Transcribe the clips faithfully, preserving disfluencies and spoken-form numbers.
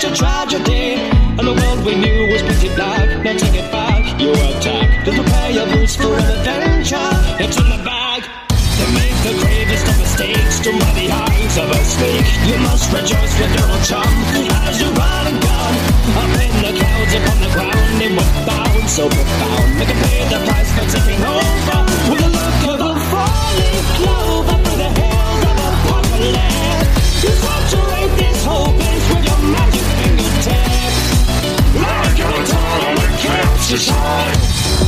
a tragedy, and the world we knew was pitchy black. Now take it back, you attack. To prepare your boots for an adventure. It's in the bag. To make the gravest of mistakes, to by the eyes of a snake. You must rejoice with your old chum as you run and gun. Up in the clouds, upon the ground, in what bound so profound. Make a pay the price for taking over. With a look of a falling clover through the hills of apocalypse. You saturate this whole place with your magic fingertips. Like a tall on the camps to shine.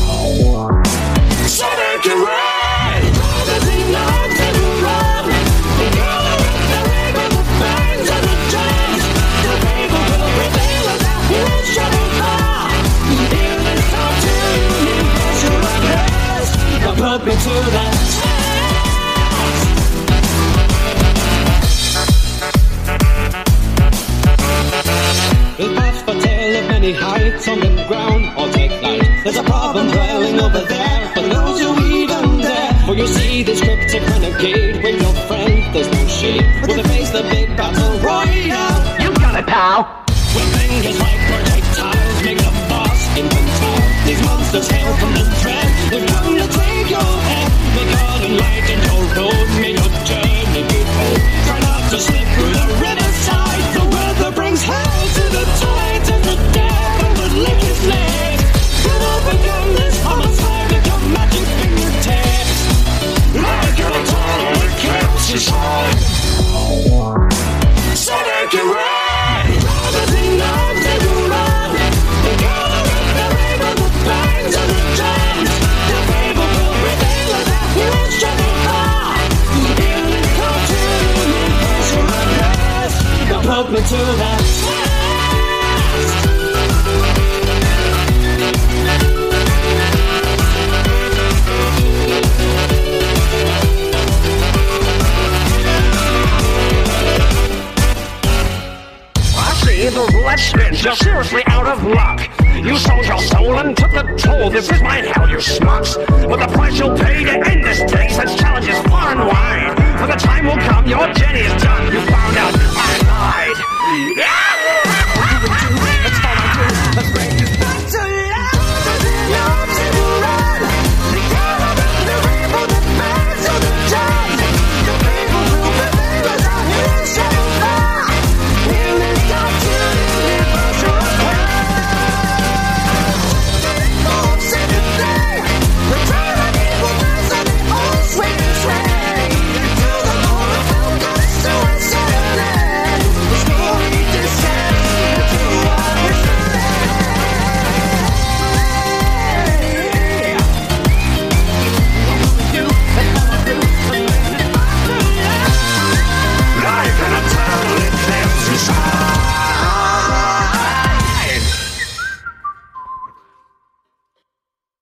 So make it right. Promising not to run. The color of the rainbow, the fangs of the drums. The people will prevail as our heroes travel far. In this cartoon, impression of rest. Now put me to the test. We'll pass the tale of many heights on the ground or take flight. There's a problem dwelling over there for those who even dare. For you see this cryptic renegade with your friend, there's no shade. With a face the big battle royale. You got it, pal. With fingers like projectiles, make a boss infantile. These monsters hail from the thread. They've come to take your head. May God enlighten your road. May your journey be bold. Try not to slip through the riverside. The weather brings hell to the tides of the devil would lick his legs. You'll overcome this homicide with your magic fingertips. Like a tall on the camps is hard. So make it right. Promising not to run. The color of the rainbow, the bangs of the drums. The people will prevail as our heroes travel far. In this cartoon, impression of rest. Now put me to that test. The roulette spins, you're seriously out of luck. You sold your soul and took the toll. This is my hell, you schmucks. But the price you'll pay to end this day sends challenges far and wide. For the time will come, your journey is done. You found out I lied. Yeah!